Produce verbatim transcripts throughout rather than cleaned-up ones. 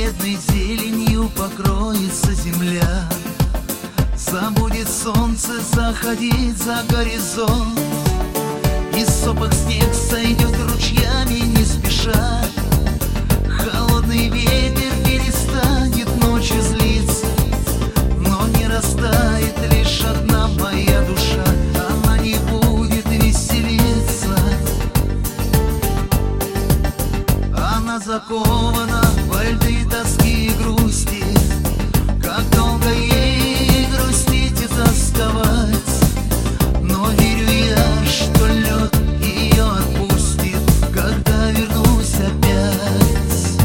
бледной зеленью покроется земля. Забудет солнце заходить за горизонт, и сопок снег сойдет ручьями не спеша. Холодный ветер перестанет ночью злиться, но не растает лишь одна моя душа. Она не будет веселиться, она закована во льды тоски и грусти. Как долго ей грустить и тосковать, но верю я, что лед ее отпустит, когда вернусь опять.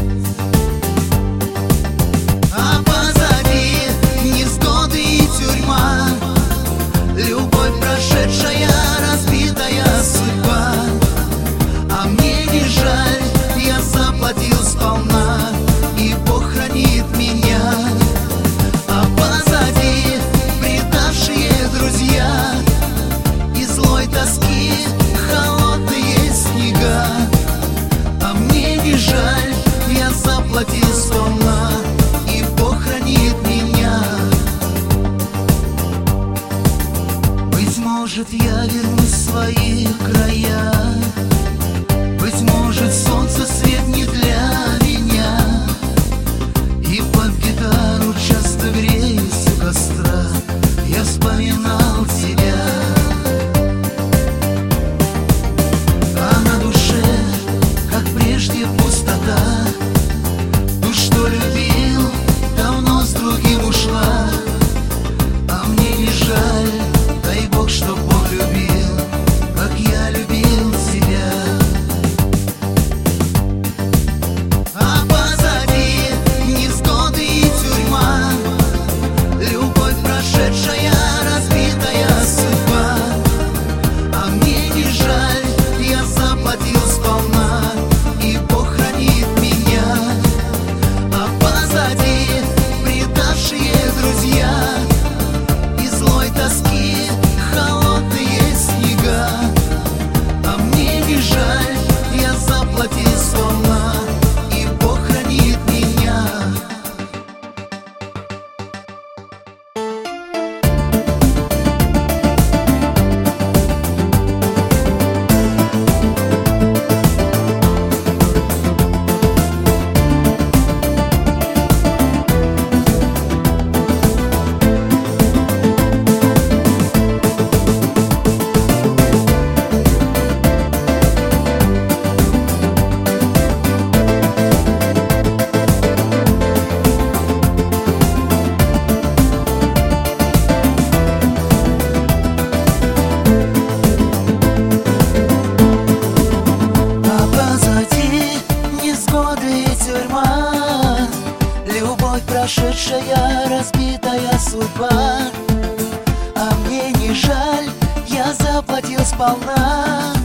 А позади невзгоды и тюрьма, любовь прошедшая, разбитая судьба. А мне не жаль, я заплатил сполна, и Бог хранит меня. А позади предавшие друзья и злой тоски холодные снега. А мне не жаль, я заплатил сполна, и Бог хранит меня. Быть может, я вернусь в свои края, быть может, солнце свет не для меня, и под гитару часто греюсь у костра я вспоминал тебя. А на душе, как прежде, пустота. Ну что любил, давно с другим ушла. А мне не жаль, дай Бог, чтоб он любил, как я любил тебя. А позади невзгоды и тюрьма, любовь прошедшая, разбитая судьба. А мне не жаль, я заплатил сполна, и Бог хранит меня. А позади предавшие друзья и злой тоски холодные снега. А мне не жаль, я заплатил сполна, и Бог хранит меня. А позади невзгоды и тюрьма, любовь прошедшая, разбитая судьба. А мне не жаль, я заплатил сполна,